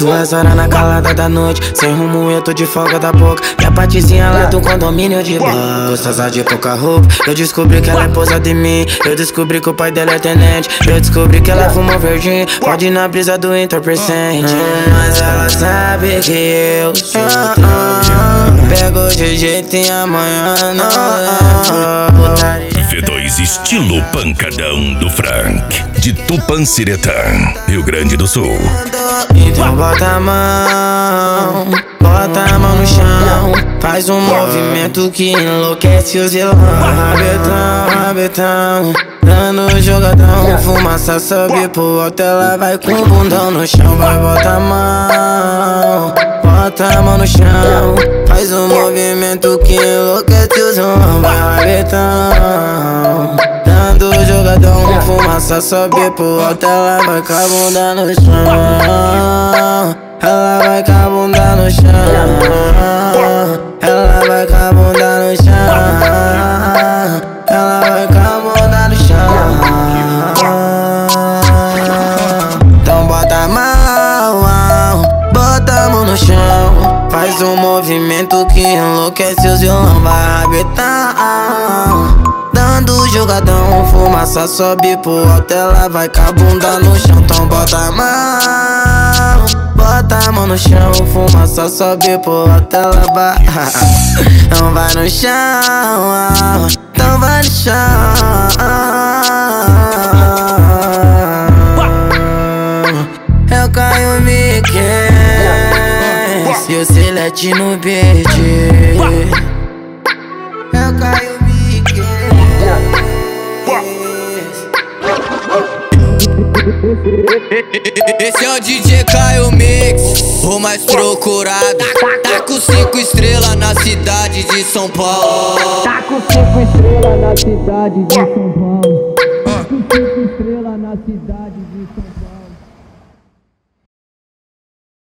2 horas na calada da noite, sem rumo eu tô de folga da boca. Minha patizinha lá do condomínio de boa, gostosa de pouca roupa. Eu descobri que ela é posa de mim, eu descobri que o pai dela é tenente. Eu descobri que ela fuma verdinho, pode ir na brisa do entorpecente. Mas ela sabe que eu sou teu. Pego de jeito e amanhã não lembro. V2 estilo pancadão do Frank, de Tupanciretã, Rio Grande do Sul. Então bota a mão no chão, faz um movimento que enlouquece os vilão. Rabetão, rabetão, dando jogadão. Fumaça sobe pro alto, ela vai com o bundão no chão. Vai, bota a mão no chão, faz um movimento que enlouquece os vilão. Vai, rabetão, dando jogadão. Fumaça sobe pro alto, ela vai com a bunda no chão. Ela vai com a bunda no chão. Ela vai com a bunda no chão. Ela vai com a bunda no chão. Então bota a mão no chão, faz um movimento que enlouquece os violão. Vai rabetão, dando jogadão. Fumaça sobe pro alto, ela vai com a bunda no chão. Então bota a mão no chão, fumaça sobe pro alto, ela vai. Então vai no chão, então vai no chão. Eu caio Mickey e o Celeste no beat. Eu caio Mickey. Esse é o DJ Caio Mix, o mais procurado. Tá com 5 estrelas na cidade de São Paulo. Tá com 5 estrelas na cidade de São Paulo.